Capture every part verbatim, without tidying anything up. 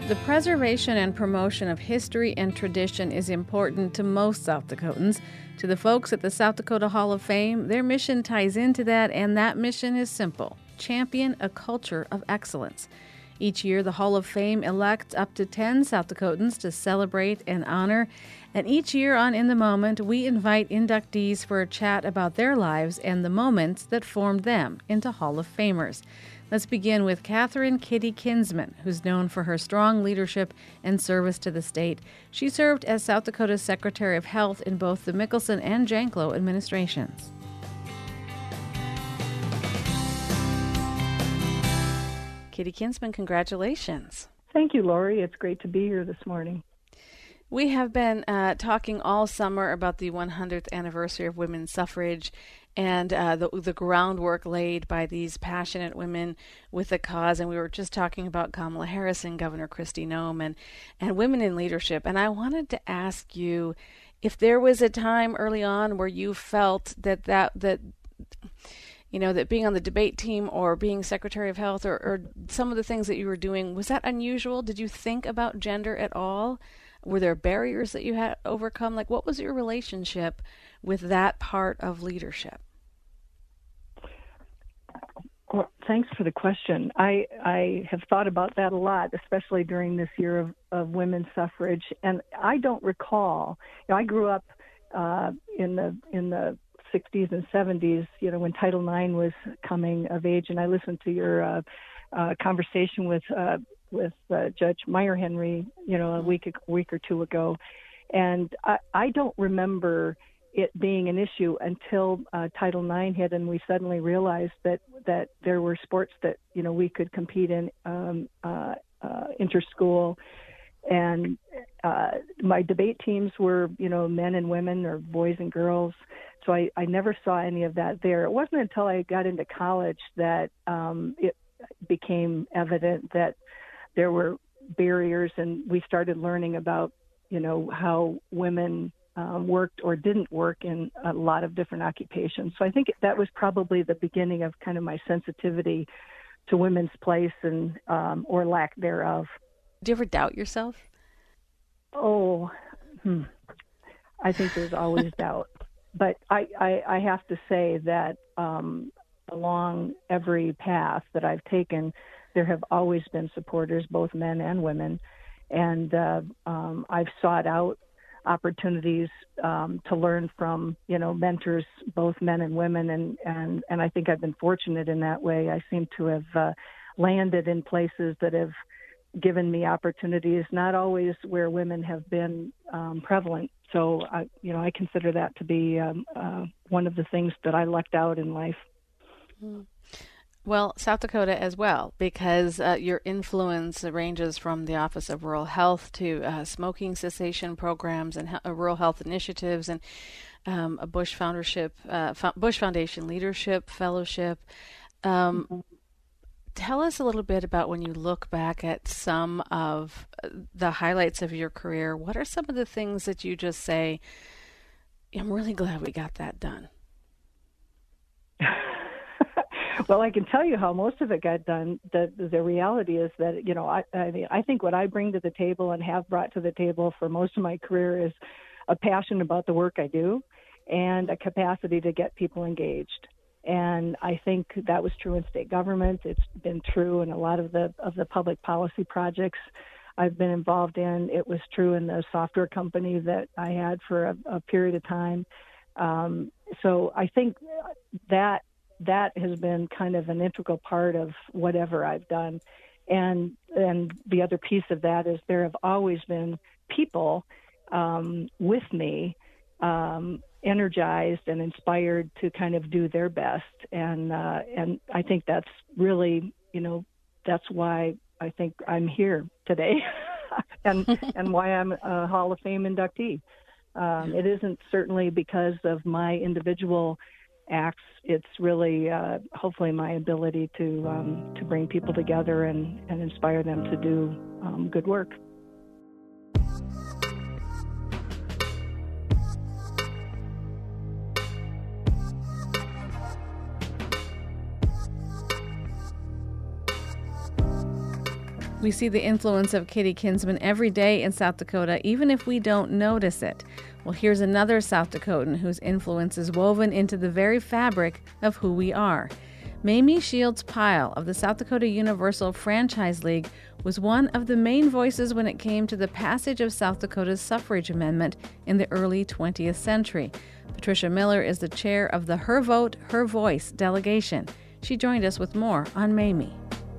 The preservation and promotion of history and tradition is important to most South Dakotans. To the folks at the South Dakota Hall of Fame, their mission ties into that, and that mission is simple: champion a culture of excellence. Each year, the Hall of Fame elects up to ten South Dakotans to celebrate and honor, and each year on In the Moment, we invite inductees for a chat about their lives and the moments that formed them into Hall of Famers. Let's begin with Catherine Kitty Kinsman, who's known for her strong leadership and service to the state. She served as South Dakota's Secretary of Health in both the Mickelson and Janklow administrations. Kitty Kinsman, congratulations. Thank you, Lori. It's great to be here this morning. We have been uh, talking all summer about the one hundredth anniversary of women's suffrage and uh, the, the groundwork laid by these passionate women with the cause. And we were just talking about Kamala Harris and Governor Kristi Noem and, and women in leadership. And I wanted to ask you if there was a time early on where you felt that that, that you know, that being on the debate team or being Secretary of Health or, or some of the things that you were doing, was that unusual? Did you think about gender at all? Were there barriers that you had to overcome? Like, what was your relationship with that part of leadership? Well, thanks for the question. I, I have thought about that a lot, especially during this year of, of women's suffrage. And I don't recall, you know, I grew up uh, in the in the sixties and seventies, you know, when Title nine was coming of age. And I listened to your uh, uh, conversation with uh, with uh, Judge Meyer Henry, you know, a week a week or two ago. And I, I don't remember it being an issue until uh, Title nine hit, and we suddenly realized that, that there were sports that, you know, we could compete in um, uh, uh, interschool. And uh, my debate teams were, you know, men and women or boys and girls. So I, I never saw any of that there. It wasn't until I got into college that um, it became evident that there were barriers, and we started learning about, you know, how women um, worked or didn't work in a lot of different occupations. So I think that was probably the beginning of kind of my sensitivity to women's place and um, or lack thereof. Do you ever doubt yourself? Oh, hmm. I think there's always doubt. But I, I, I have to say that um, along every path that I've taken, there have always been supporters, both men and women. And uh, um, I've sought out opportunities um, to learn from, you know, mentors, both men and women. And, and, and I think I've been fortunate in that way. I seem to have uh, landed in places that have given me opportunities, not always where women have been um, prevalent. So, I, you know, I consider that to be um, uh, one of the things that I lucked out in life. Well, South Dakota as well, because uh, your influence ranges from the Office of Rural Health to uh, smoking cessation programs and he- uh, rural health initiatives and um, a Bush Foundership, uh, F- Bush Foundation Leadership Fellowship. Um, mm-hmm. Tell us a little bit about when you look back at some of the highlights of your career. What are some of the things that you just say, I'm really glad we got that done? Well, I can tell you how most of it got done. The the reality is that, you know, I, I mean, I think what I bring to the table and have brought to the table for most of my career is a passion about the work I do and a capacity to get people engaged. And I think that was true in state government. It's been true in a lot of the of the public policy projects I've been involved in. It was true in the software company that I had for a, a period of time. Um, so I think that that has been kind of an integral part of whatever I've done. And and the other piece of that is there have always been people um, with me, um, energized and inspired to kind of do their best. And uh, and I think that's really, you know, that's why I think I'm here today and and why I'm a Hall of Fame inductee. Um, it isn't certainly because of my individual acts. It's really uh, hopefully my ability to um, to bring people together and, and inspire them to do um, good work. We see the influence of Kitty Kinsman every day in South Dakota, even if we don't notice it. Well, here's another South Dakotan whose influence is woven into the very fabric of who we are. Mamie Shields Pyle of the South Dakota Universal Franchise League was one of the main voices when it came to the passage of South Dakota's suffrage amendment in the early twentieth century. Patricia Miller is the chair of the Her Vote, Her Voice delegation. She joined us with more on Mamie.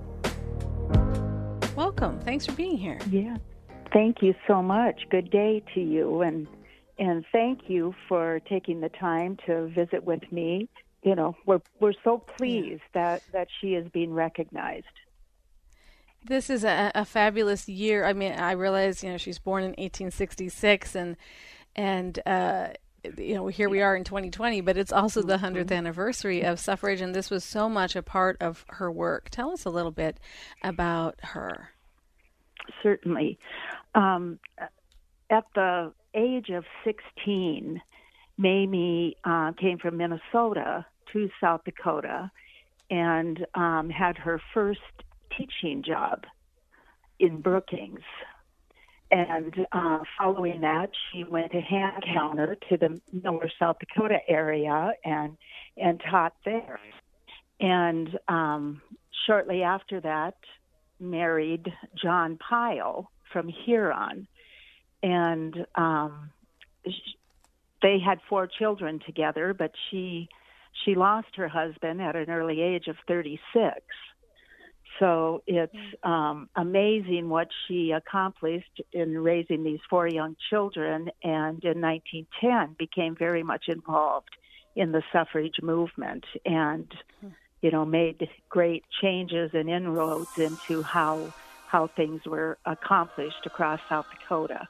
Welcome. Thanks for being here. Yeah. Thank you so much. Good day to you, and and thank you for taking the time to visit with me. You know, we're we're so pleased yeah. that, that she is being recognized. This is a, a fabulous year. I mean, I realize, you know, she's born in eighteen sixty-six, and and uh, you know, here we are in twenty twenty, but it's also the hundredth anniversary of suffrage, and this was so much a part of her work. Tell us a little bit about her. Certainly. Um, at the age of sixteen, Mamie uh, came from Minnesota to South Dakota and um, had her first teaching job in Brookings. And uh, following that, she went to hand counter to the Miller, South Dakota area and and taught there. And um, shortly after that, married John Pyle from Huron. And um, they had four children together, but she she lost her husband at an early age of thirty-six. So it's um, amazing what she accomplished in raising these four young children, and in nineteen ten became very much involved in the suffrage movement and, you know, made great changes and inroads into how how things were accomplished across South Dakota.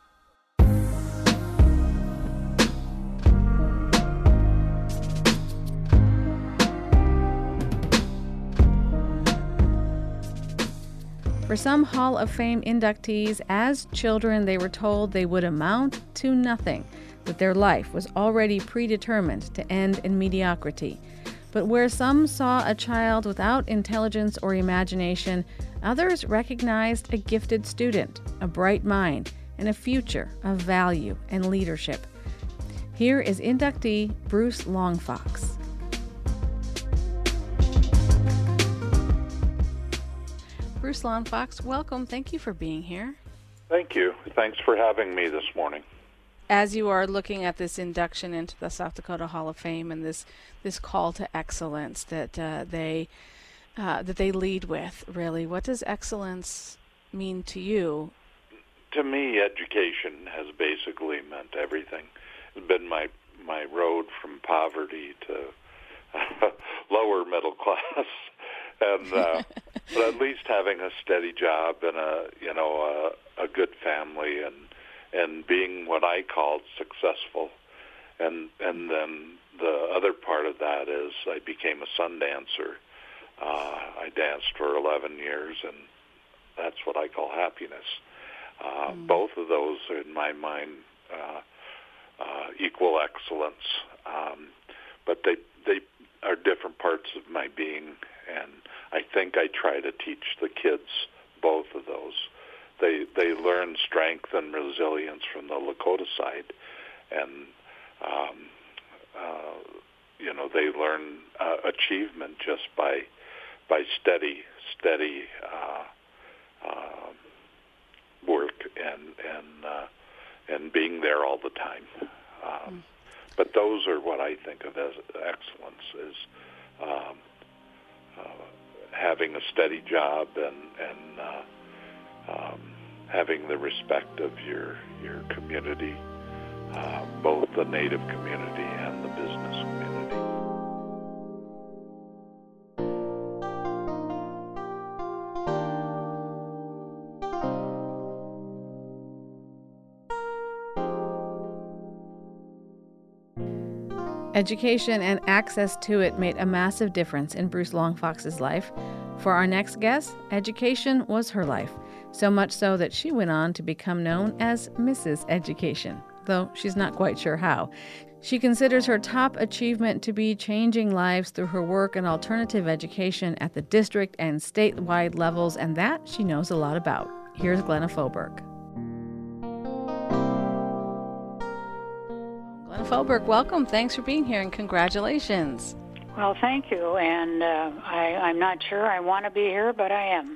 For some Hall of Fame inductees, as children, they were told they would amount to nothing, that their life was already predetermined to end in mediocrity. But where some saw a child without intelligence or imagination, others recognized a gifted student, a bright mind, and a future of value and leadership. Here is inductee Bruce Longfox. Bruce Longfox, welcome. Thank you for being here. Thank you. Thanks for having me this morning. As you are looking at this induction into the South Dakota Hall of Fame and this this call to excellence that uh, they uh, that they lead with, really, what does excellence mean to you? To me, education has basically meant everything. It's been my my road from poverty to uh, lower middle class. And uh, but at least having a steady job and a you know a, a good family and and being what I called successful, and and then the other part of that is I became a sun dancer. Uh, I danced for eleven years, and that's what I call happiness. Uh, mm. Both of those, are, in my mind, uh, uh, equal excellence, um, but they they are different parts of my being. And I think I try to teach the kids both of those. They they learn strength and resilience from the Lakota side, and um, uh, you know they learn uh, achievement just by by steady steady uh, uh, work and and uh, and being there all the time. Um, mm. But those are what I think of as excellence is. Um, Uh, having a steady job and, and uh, um, having the respect of your your community, uh, both the Native community and the business community. Education and access to it made a massive difference in Bruce Longfox's life. For our next guest, education was her life, so much so that she went on to become known as Missus Education. though she's not quite sure how. She considers her top achievement to be changing lives through her work in alternative education at the district and statewide levels, and that she knows a lot about. Here's Glenna Faubourg. Glenna Faubourg, welcome. Thanks for being here, and congratulations. Well, thank you, and uh, I, I'm not sure I want to be here, but I am.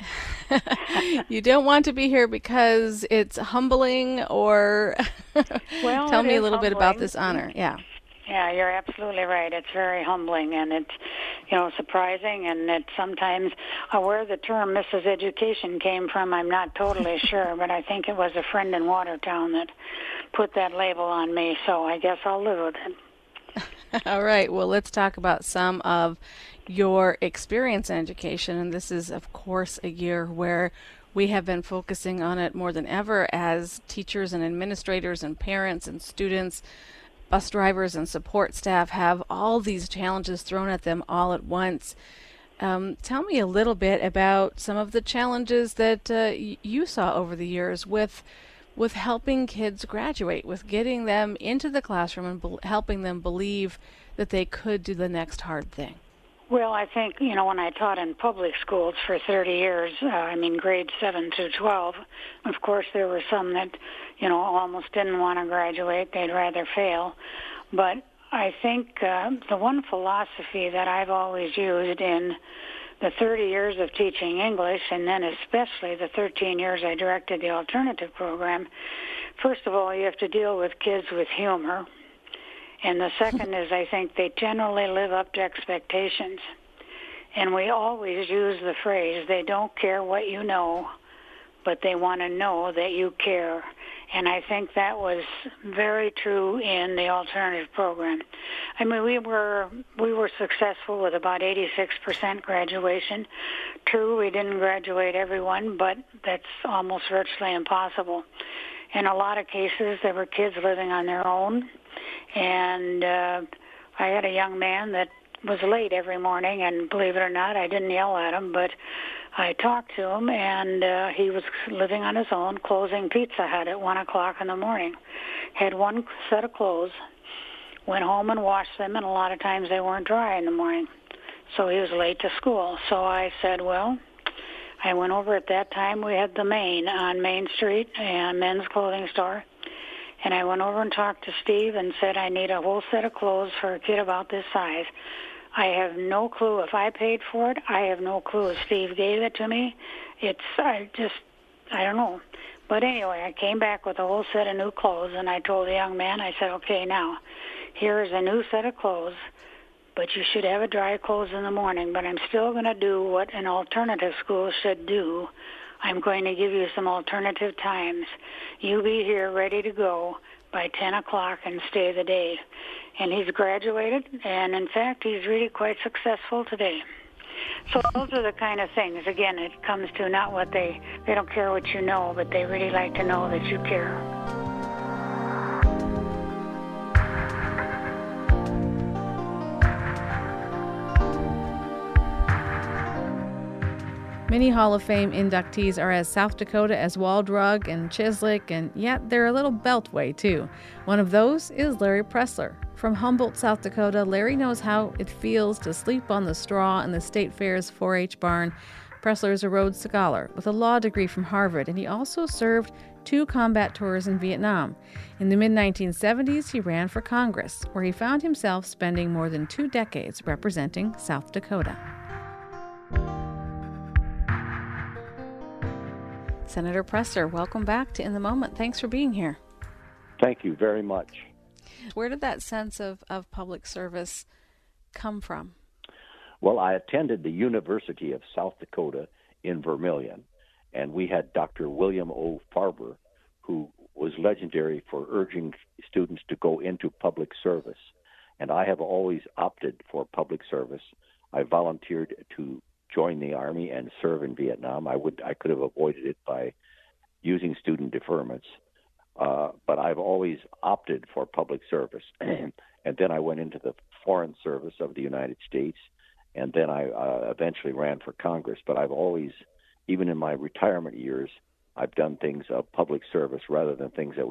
You don't want to be here because it's humbling, or well, tell me a little humbling. bit about this honor. Yeah. Yeah, you're absolutely right. It's very humbling, and it's, you know, surprising, and it's sometimes uh, where the term Missus Education came from, I'm not totally sure, but I think it was a friend in Watertown that put that label on me, so I guess I'll live with it. All right. Well, let's talk about some of your experience in education. And this is, of course, a year where we have been focusing on it more than ever as teachers and administrators and parents and students, bus drivers and support staff have all these challenges thrown at them all at once. Um, tell me a little bit about some of the challenges that uh, y- you saw over the years with with helping kids graduate, with getting them into the classroom and be- helping them believe that they could do the next hard thing. Well, I think, you know, when I taught in public schools for thirty years, uh, I mean, grades seven to twelve, of course, there were some that, you know, almost didn't want to graduate. They'd rather fail. But I think uh, the one philosophy that I've always used in the thirty years of teaching English, and then especially the thirteen years I directed the alternative program, first of all, you have to deal with kids with humor. And the second is, I think they generally live up to expectations. And we always use the phrase, they don't care what you know, but they want to know that you care. And I think that was very true in the alternative program. I mean, we were we were successful with about eighty-six percent graduation. True, we didn't graduate everyone, but that's almost virtually impossible. In a lot of cases, there were kids living on their own. And uh, I had a young man that was late every morning, and believe it or not, I didn't yell at him, but I talked to him, and uh, he was living on his own, closing Pizza Hut at one o'clock in the morning. Had one set of clothes, went home and washed them, and a lot of times they weren't dry in the morning. So he was late to school. So I said, well, I went over at that time. We had the Main on Main Street, a men's clothing store. And I went over and talked to Steve and said, I need a whole set of clothes for a kid about this size. I have no clue if I paid for it. I have no clue if Steve gave it to me. It's, I just, I don't know. But anyway, I came back with a whole set of new clothes, and I told the young man, I said, okay, now, here is a new set of clothes, but you should have a dry clothes in the morning, but I'm still going to do what an alternative school should do. I'm going to give you some alternative times. You be here ready to go by ten o'clock and stay the day. And he's graduated, and in fact, he's really quite successful today. So those are the kind of things. Again, it comes to not what they, they don't care what you know, but they really like to know that you care. Many Hall of Fame inductees are as South Dakota as Waldrug and Chislik, and yet they're a little Beltway, too. One of those is Larry Pressler. From Humboldt, South Dakota, Larry knows how it feels to sleep on the straw in the State Fair's four H barn. Pressler is a Rhodes Scholar with a law degree from Harvard, and he also served two combat tours in Vietnam. In the mid nineteen seventies, he ran for Congress, where he found himself spending more than two decades representing South Dakota. Senator Pressler, welcome back to In the Moment. Thanks for being here. Thank you very much. Where did that sense of, of public service come from? Well, I attended the University of South Dakota in Vermilion, and we had Doctor William O. Farber, who was legendary for urging students to go into public service. And I have always opted for public service. I volunteered to join the Army and serve in Vietnam. I would I could have avoided it by using student deferments, uh, but I've always opted for public service. And then I went into the Foreign Service of the United States, and then I uh, eventually ran for Congress. But I've always, even in my retirement years, I've done things of public service rather than things that would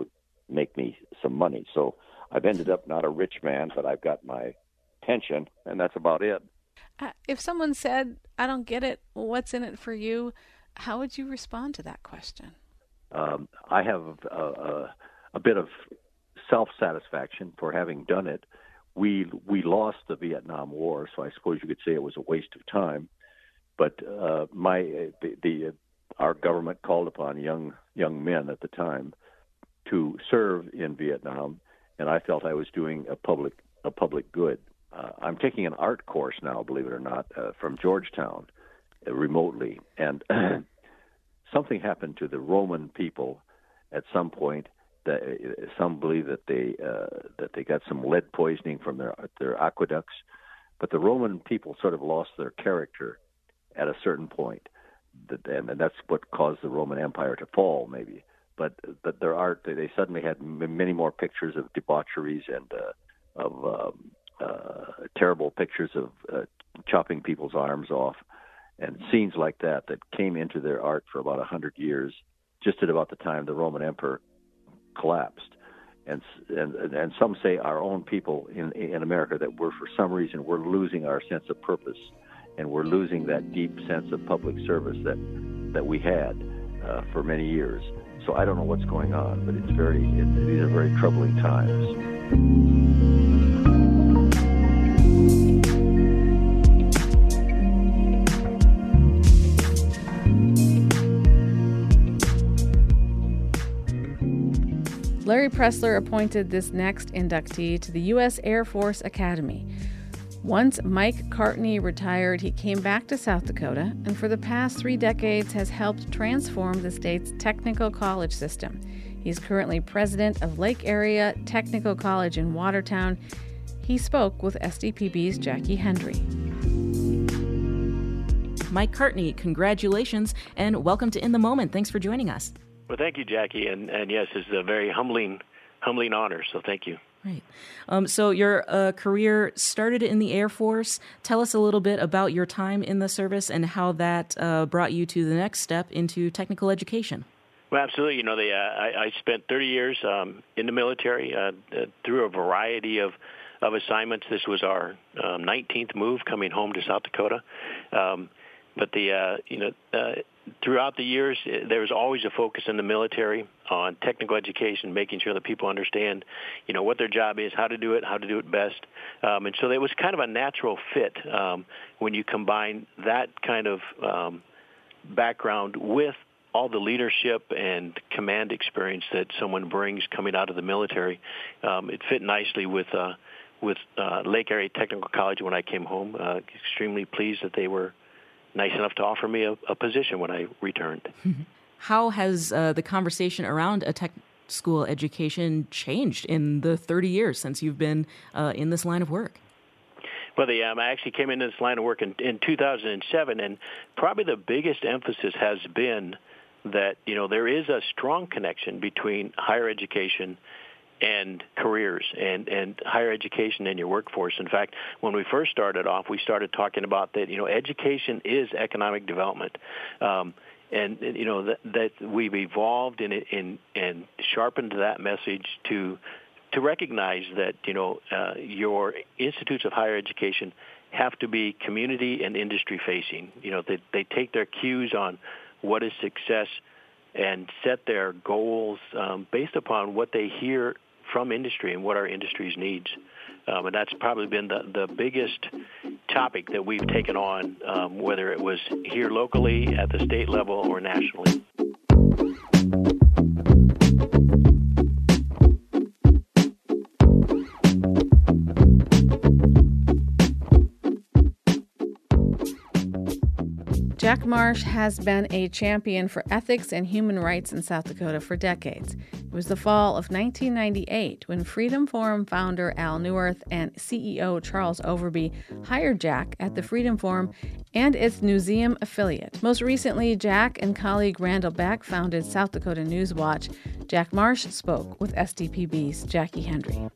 make me some money. So I've ended up not a rich man, but I've got my pension, and that's about it. Uh, if someone said, I don't get it, what's in it for you, how would you respond to that question? Um, I have a, a, a bit of self-satisfaction for having done it. We we lost the Vietnam War, so I suppose you could say it was a waste of time. But uh, my the, the our government called upon young young men at the time to serve in Vietnam, and I felt I was doing a public a public good. Uh, I'm taking an art course now, believe it or not, uh, from Georgetown, uh, remotely, and something happened to the Roman people at some point. That, uh, some believe that they uh, that they got some lead poisoning from their their aqueducts, but the Roman people sort of lost their character at a certain point, and that's what caused the Roman Empire to fall, maybe. But but their art, they suddenly had many more pictures of debaucheries and uh, of um, uh, terrible pictures of uh, chopping people's arms off, and scenes like that that came into their art for about a hundred years, just at about the time the Roman Emperor collapsed. And, and and some say our own people in in America that we're, for some reason, we're losing our sense of purpose, and we're losing that deep sense of public service that that we had uh, for many years. So I don't know what's going on, but it's very it, these are very troubling times. Larry Pressler appointed this next inductee to the U S Air Force Academy. Once Mike Cartney retired, he came back to South Dakota and for the past three decades has helped transform the state's technical college system. He's currently president of Lake Area Technical College in Watertown. He spoke with S D P B's Jackie Hendry. Mike Cartney, congratulations and welcome to In the Moment. Thanks for joining us. Well, thank you, Jackie, and, and yes, it's a very humbling, humbling honor, so thank you. Right. Um, so your uh, career started in the Air Force. Tell us a little bit about your time in the service and how that uh, brought you to the next step into technical education. Well, absolutely. You know, they, uh, I, I spent thirty years um, in the military uh, uh, through a variety of, of assignments. This was our um, nineteenth move coming home to South Dakota. Um, but the, uh, you know, uh, throughout the years, there was always a focus in the military on technical education, making sure that people understand, you know, what their job is, how to do it, how to do it best. Um, and so it was kind of a natural fit um, when you combine that kind of um, background with all the leadership and command experience that someone brings coming out of the military. Um, it fit nicely with uh, with uh, Lake Area Technical College when I came home. Uh, extremely pleased that they were nice enough to offer me a, a position when I returned. How has uh, the conversation around a tech school education changed in the thirty years since you've been uh, in this line of work? Well, the, um, I actually came into this line of work in, in two thousand seven, and probably the biggest emphasis has been that, you know, there is a strong connection between higher education and careers and, and higher education in your workforce. In fact, when we first started off, we started talking about that, you know, education is economic development. Um, and, you know, that, that we've evolved in, in, and sharpened that message to to recognize that, you know, uh, your institutes of higher education have to be community and industry facing. You know, they, they take their cues on what is success and set their goals um, based upon what they hear from industry and what our industry's needs. Um, and that's probably been the, the biggest topic that we've taken on, um, whether it was here locally, at the state level, or nationally. Jack Marsh has been a champion for ethics and human rights in South Dakota for decades. It was the fall of nineteen ninety-eight when Freedom Forum founder Al Neuwirth and C E O Charles Overby hired Jack at the Freedom Forum and its Newseum affiliate. Most recently, Jack and colleague Randall Beck founded South Dakota News Watch. Jack Marsh spoke with S D P B's Jackie Hendry.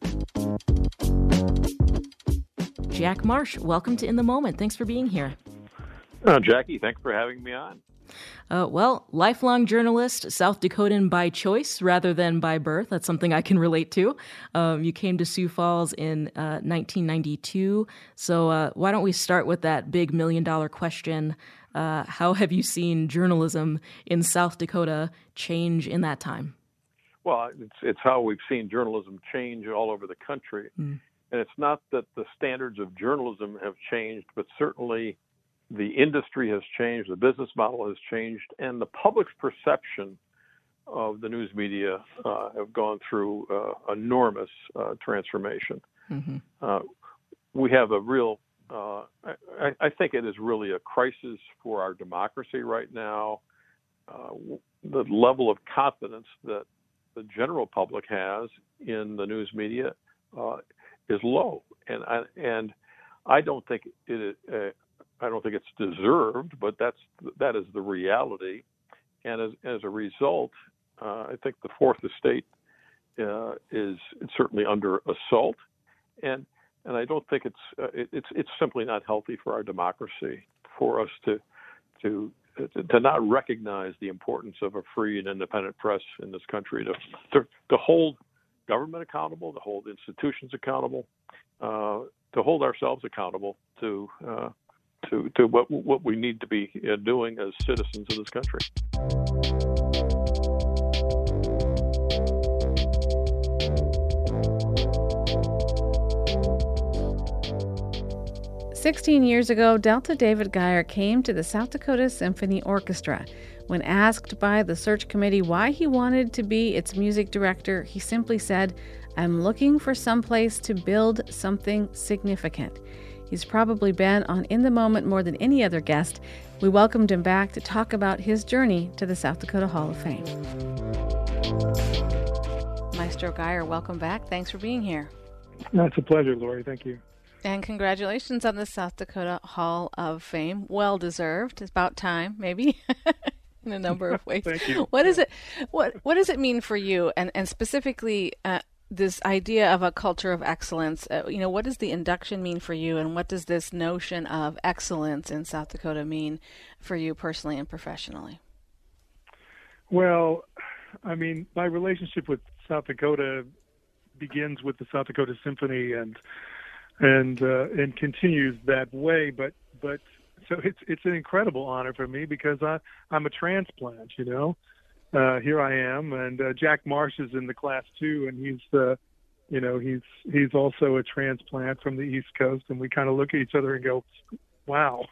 Jack Marsh, welcome to In the Moment. Thanks for being here. Oh, Jackie, thanks for having me on. Uh, well, lifelong journalist, South Dakotan by choice rather than by birth. That's something I can relate to. Um, you came to Sioux Falls in uh, nineteen ninety-two. So uh, why don't we start with that big million dollar question? Uh, how have you seen journalism in South Dakota change in that time? Well, it's, it's how we've seen journalism change all over the country. Mm. And it's not that the standards of journalism have changed, but certainly the industry has changed, the business model has changed, and the public's perception of the news media uh, have gone through uh, enormous uh, transformation. Mm-hmm. Uh, we have a real, uh, I, I think it is really a crisis for our democracy right now. Uh, the level of confidence that the general public has in the news media uh, is low, and I, and I don't think it. Uh, I don't think it's deserved, but that's that is the reality, and as as a result, uh, I think the Fourth Estate uh, is certainly under assault, and and I don't think it's uh, it, it's it's simply not healthy for our democracy for us to to. to not recognize the importance of a free and independent press in this country, to to, to hold government accountable, to hold institutions accountable, uh, to hold ourselves accountable to uh, to to what what we need to be doing as citizens of this country. Sixteen years ago, Delta David Geyer came to the South Dakota Symphony Orchestra. When asked by the search committee why he wanted to be its music director, he simply said, "I'm looking for someplace to build something significant." He's probably been on In the Moment more than any other guest. We welcomed him back to talk about his journey to the South Dakota Hall of Fame. Maestro Geyer, welcome back. Thanks for being here. It's a pleasure, Lori. Thank you. And congratulations on the South Dakota Hall of Fame. Well deserved. It's about time, maybe, in a number of ways. Thank you. What is it? What What does it mean for you, and and specifically uh, this idea of a culture of excellence? Uh, you know, what does the induction mean for you, and what does this notion of excellence in South Dakota mean for you personally and professionally? Well, I mean, my relationship with South Dakota begins with the South Dakota Symphony, and. and uh, and continues that way. But but so it's it's an incredible honor for me because I I'm a transplant. You know, uh, here I am, and uh, Jack Marsh is in the class too, and he's uh, you know he's he's also a transplant from the East Coast, and we kind of look at each other and go, wow,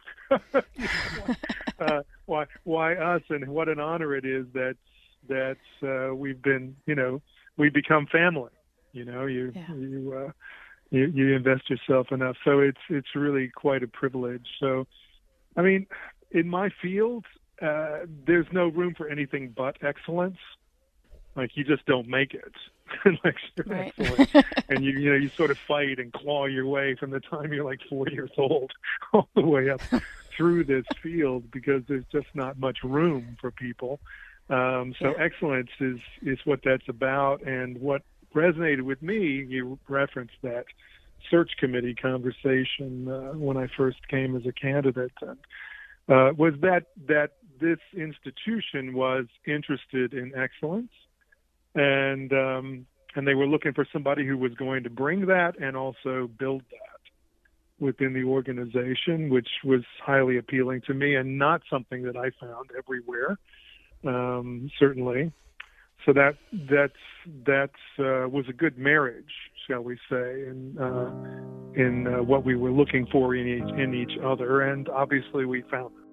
uh, why why us, and what an honor it is that that uh, we've been you know we become family. You know, you yeah. you. Uh, You, you invest yourself enough. So it's it's really quite a privilege. So, I mean, in my field, uh, there's no room for anything but excellence. Like, you just don't make it. like, you're right. excellent. And, you you know, you sort of fight and claw your way from the time you're like four years old all the way up through this field because there's just not much room for people. Um, so yeah. excellence is, is what that's about, and what resonated with me, you referenced that search committee conversation uh, when I first came as a candidate, uh, was that that this institution was interested in excellence, and um, and they were looking for somebody who was going to bring that and also build that within the organization, which was highly appealing to me and not something that I found everywhere, um, certainly. So that that's that's uh, was a good marriage, shall we say, in uh, in uh, what we were looking for in each in each other, and obviously we found it.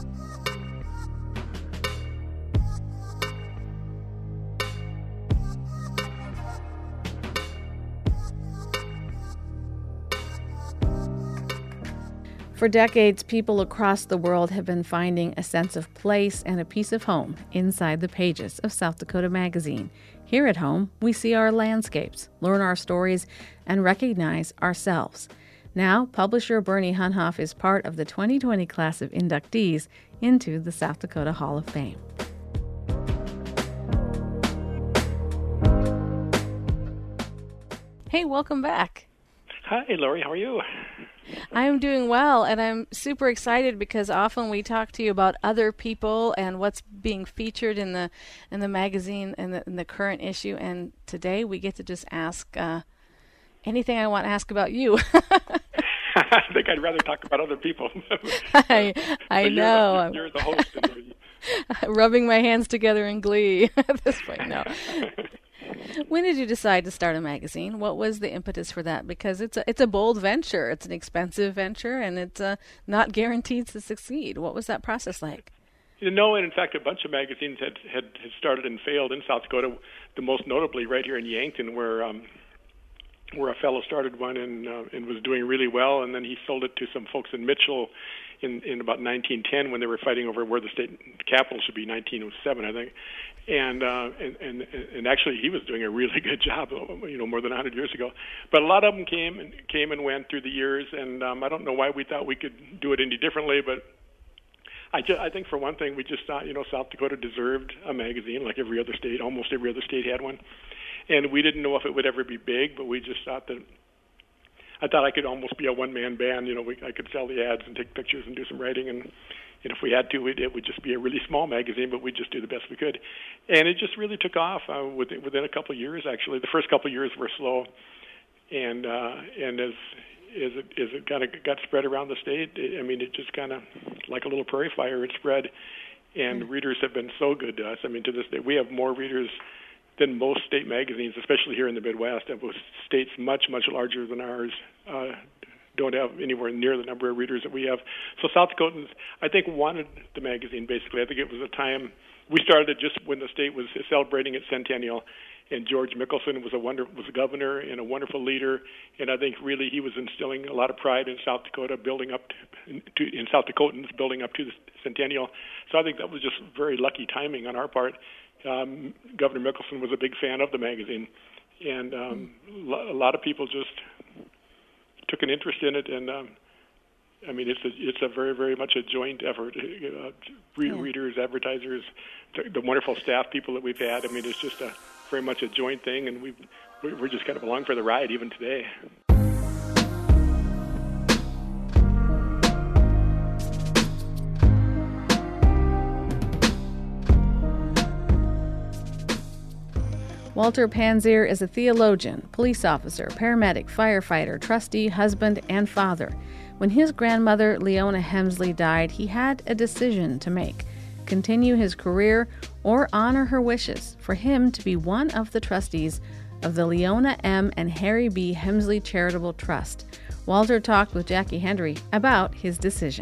For decades, people across the world have been finding a sense of place and a piece of home inside the pages of South Dakota Magazine. Here at home, we see our landscapes, learn our stories, and recognize ourselves. Now, publisher Bernie Hunhoff is part of the twenty twenty class of inductees into the South Dakota Hall of Fame. Hey, welcome back. Hi, Lori. How are you? I'm doing well, and I'm super excited because often we talk to you about other people and what's being featured in the in the magazine and the, in the current issue. And today we get to just ask uh, anything I want to ask about you. I think I'd rather talk about other people. I I you're know. The, you're the host. Rubbing my hands together in glee at this point. No. When did you decide to start a magazine? What was the impetus for that? Because it's a it's a bold venture. It's an expensive venture, and it's uh, not guaranteed to succeed. What was that process like? You know, and in fact, a bunch of magazines had, had, had started and failed in South Dakota. The most notably, right here in Yankton, where um, where a fellow started one and uh, and was doing really well, and then he sold it to some folks in Mitchell in in about nineteen ten when they were fighting over where the state capital should be, nineteen oh seven, I think. And, uh, and and and actually, he was doing a really good job, you know, more than one hundred years ago. But a lot of them came and came and went through the years, and um, I don't know why we thought we could do it any differently. But I just, I think for one thing, we just thought, you know, South Dakota deserved a magazine like every other state. Almost every other state had one, and we didn't know if it would ever be big, but we just thought that. I thought I could almost be a one-man band. You know, we, I could sell the ads and take pictures and do some writing, and, and if we had to, we'd, it would just be a really small magazine, but we'd just do the best we could. And it just really took off uh, within, within a couple of years, actually. The first couple of years were slow, and uh, and as as it, as it kind of got spread around the state, it, I mean, it just kind of, like a little prairie fire, it spread, and mm-hmm. readers have been so good to us. I mean, to this day, we have more readers than most state magazines, especially here in the Midwest. And states much, much larger than ours uh, don't have anywhere near the number of readers that we have. So South Dakotans, I think, wanted the magazine, basically. I think it was a time, we started it just when the state was celebrating its centennial, and George Mickelson was a wonder, was a governor and a wonderful leader, and I think really he was instilling a lot of pride in South Dakota, building up to, to in South Dakotans, building up to the centennial. So I think that was just very lucky timing on our part. Um, Governor Mickelson was a big fan of the magazine, and um, mm. a lot of people just took an interest in it. And um, I mean, it's a, it's a very, very much a joint effort. Uh, re- yeah. Readers, advertisers, the wonderful staff people that we've had. I mean, it's just a very much a joint thing, and we we're just kind of along for the ride even today. Walter Panzier is a theologian, police officer, paramedic, firefighter, trustee, husband, and father. When his grandmother, Leona Hemsley, died, he had a decision to make: continue his career or honor her wishes for him to be one of the trustees of the Leona M. and Harry B. Hemsley Charitable Trust. Walter talked with Jackie Hendry about his decision.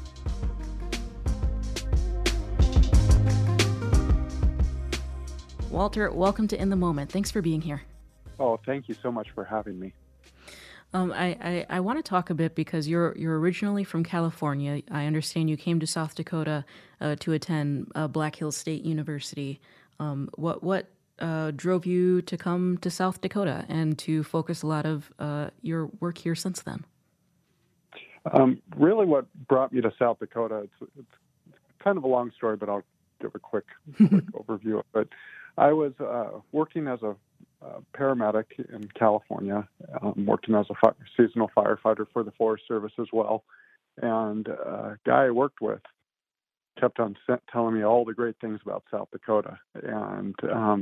Walter, welcome to In the Moment. Thanks for being here. Oh, thank you so much for having me. Um, I, I, I want to talk a bit because you're you're originally from California. I understand you came to South Dakota uh, to attend uh, Black Hills State University. Um, what what uh, drove you to come to South Dakota and to focus a lot of uh, your work here since then? Um, really, what brought me to South Dakota, it's, it's kind of a long story, but I'll give a quick, quick overview of it. I was uh, working as a uh, paramedic in California, um, working as a fi- seasonal firefighter for the Forest Service as well. And uh, a guy I worked with kept on sent, telling me all the great things about South Dakota. And um,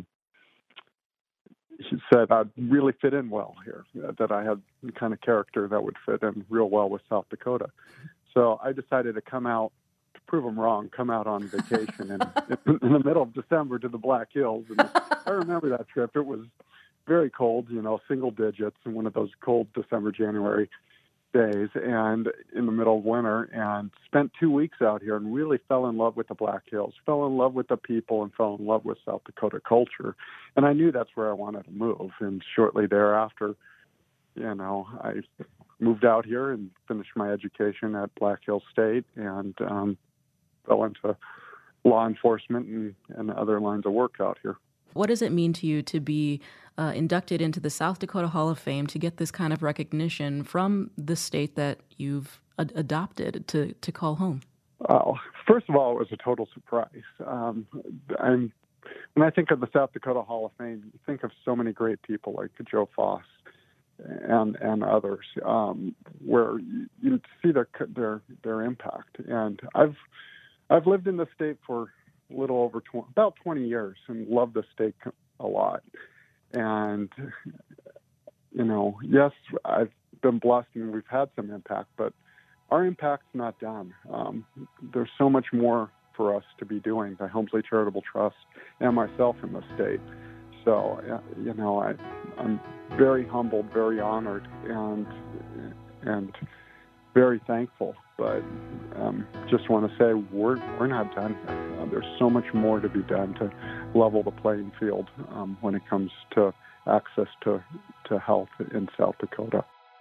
he said I'd really fit in well here, that I had the kind of character that would fit in real well with South Dakota. So I decided to come out, to prove them wrong, come out on vacation in, in the middle of December to the Black Hills. And I remember that trip. It was very cold, you know, single digits in one of those cold December, January days, and in the middle of winter, and spent two weeks out here and really fell in love with the Black Hills, fell in love with the people, and fell in love with South Dakota culture. And I knew that's where I wanted to move. And shortly thereafter, you know, I moved out here and finished my education at Black Hills State, and um, fell into law enforcement and, and other lines of work out here. What does it mean to you to be uh, inducted into the South Dakota Hall of Fame, to get this kind of recognition from the state that you've ad- adopted to, to call home? Well, first of all, it was a total surprise. Um, I'm, when I think of the South Dakota Hall of Fame, you think of so many great people like Joe Foss and and others, um, where you, you see their their their impact. And I've I've lived in the state for a little over twenty, about twenty years, and love the state a lot. And you know, yes, I've been blessed and we've had some impact, but our impact's not done. Um, there's so much more for us to be doing, the Helmsley Charitable Trust and myself in the state. So, you know, I, I'm very humbled, very honored, and and very thankful. But um, just want to say we're we're not done here. Uh, there's so much more to be done to level the playing field um, when it comes to access to, to health in South Dakota.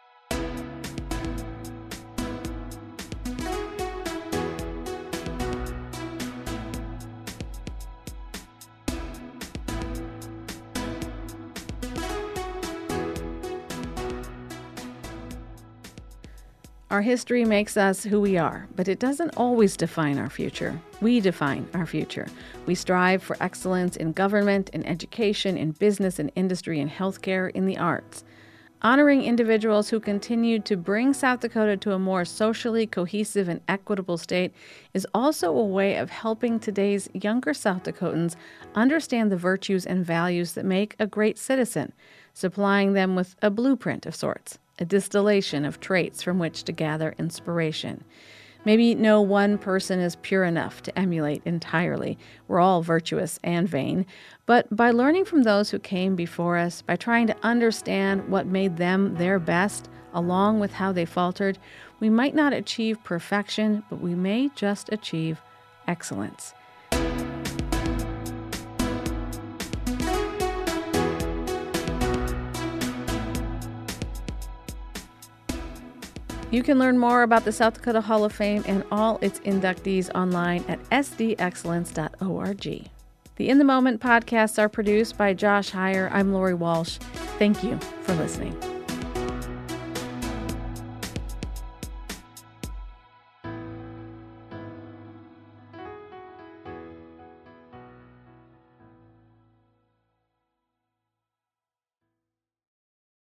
Our history makes us who we are, but it doesn't always define our future. We define our future. We strive for excellence in government, in education, in business, in industry, in healthcare, in the arts. Honoring individuals who continued to bring South Dakota to a more socially cohesive and equitable state is also a way of helping today's younger South Dakotans understand the virtues and values that make a great citizen, supplying them with a blueprint of sorts, a distillation of traits from which to gather inspiration. Maybe no one person is pure enough to emulate entirely. We're all virtuous and vain. But by learning from those who came before us, by trying to understand what made them their best, along with how they faltered, we might not achieve perfection, but we may just achieve excellence. You can learn more about the South Dakota Hall of Fame and all its inductees online at s d excellence dot org. The In the Moment podcasts are produced by Josh Heyer. I'm Lori Walsh. Thank you for listening.